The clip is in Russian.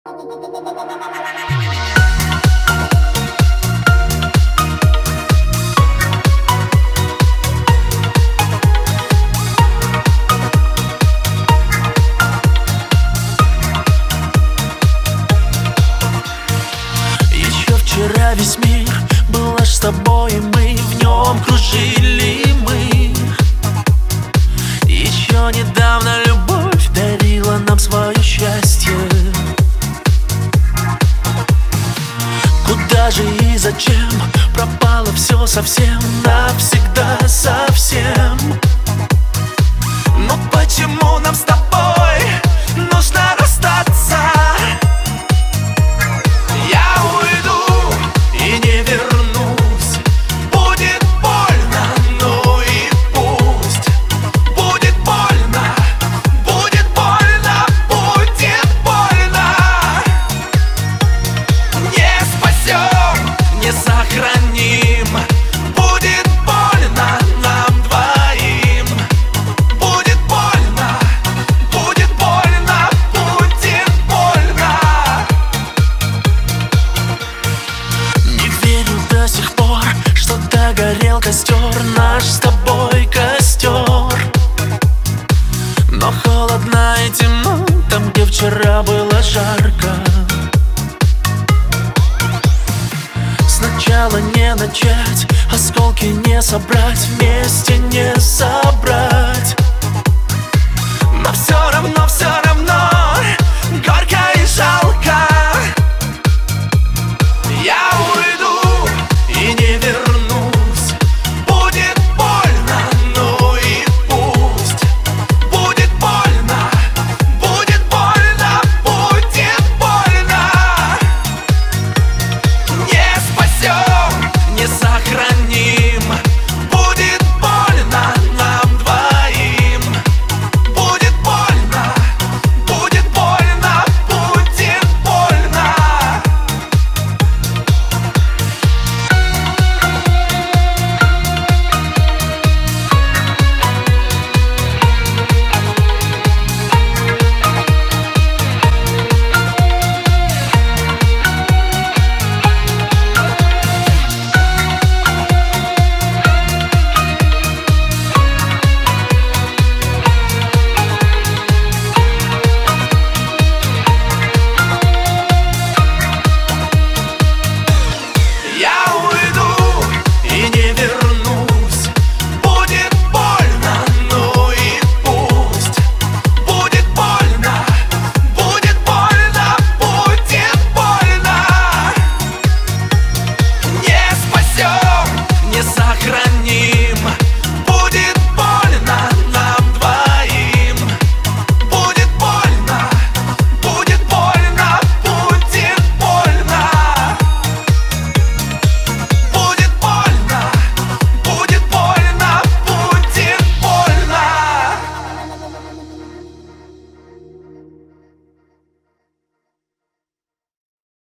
Еще вчера весь мир был наш с тобой, и мы в нем кружили мы. Еще недавно любовь дарила нам свое счастье. Куда же и зачем пропало все совсем, навсегда совсем? Но почему нам с тобой нужно расстаться? Я уйду и не вернусь. Будет больно, ну и пусть. Будет больно, будет больно, будет больно. Не спасем, не сохраним. Будет больно нам двоим. Будет больно, будет больно, будет больно. Не верю до сих пор, что догорел костер, наш с тобой костер. Но холодно и темно там, где вчера было жарко. Сначала не начать, осколки не собрать, вместе не собрать. Но все равно